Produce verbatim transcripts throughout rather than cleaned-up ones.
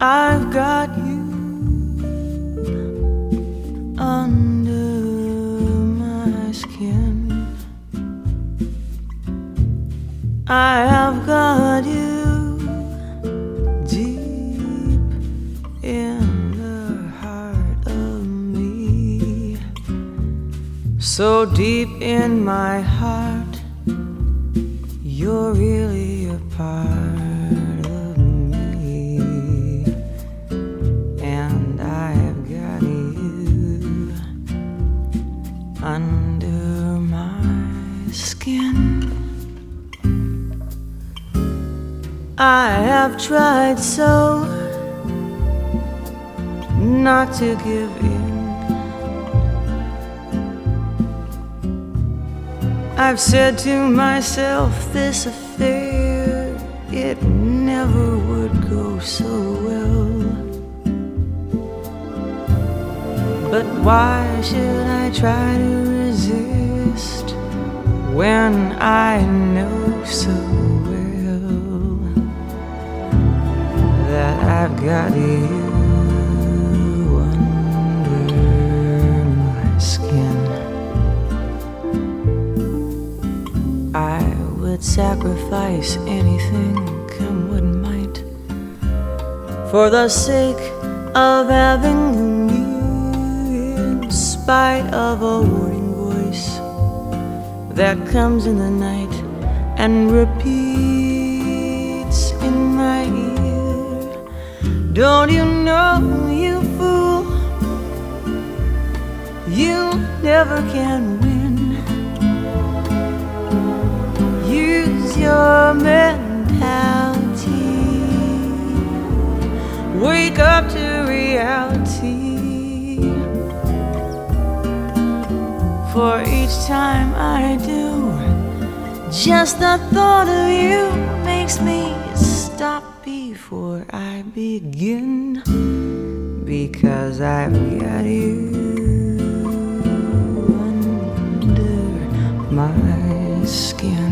I've got you under my skin. I have got you deep in the heart of me, so deep in my heart, you're really a part of me, and I have got you under my skin. I have tried so not to give in. I've said to myself, this affair, it never would go so well. But why should I try to resist when I know so well that I've got you under my skin? I would sacrifice anything, come what might, for the sake of having you, in spite of a warning voice that comes in the night and repeats in my ear. Don't you know, you fool, you never can win. Use your mentality, wake up to reality. For each time I do, just the thought of you makes me stop before I begin, because I've got you under my skin.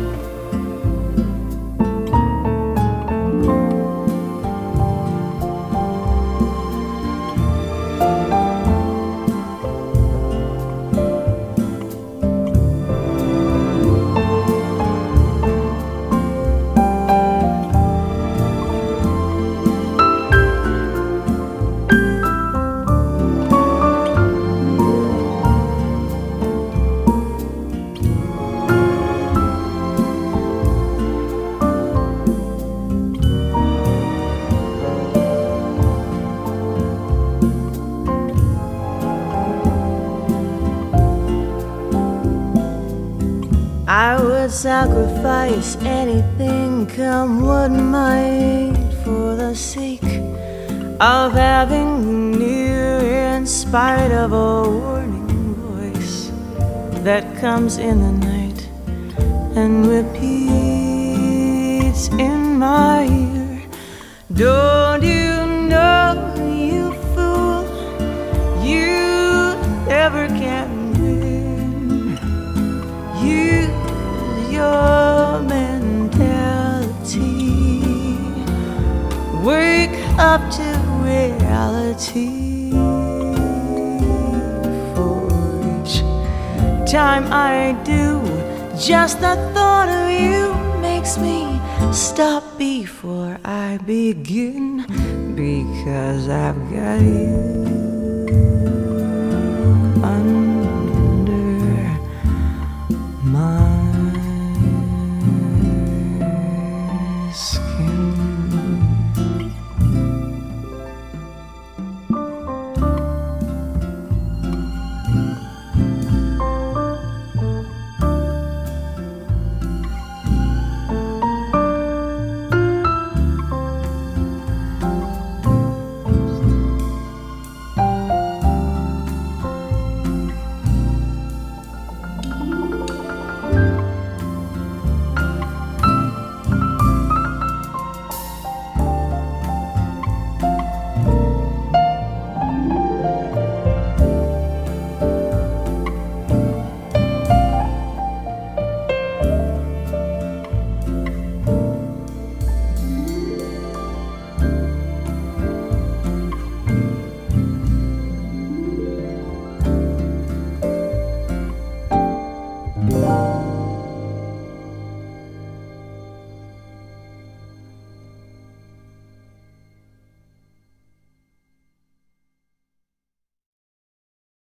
I would sacrifice anything, come what might, for the sake of having you near, in spite of a warning voice that comes in the night and repeats in my ear. Don't you know, you fool, you never can win. You your mentality, wake up to reality. For each time I do, just the thought of you makes me stop before I begin, because I've got you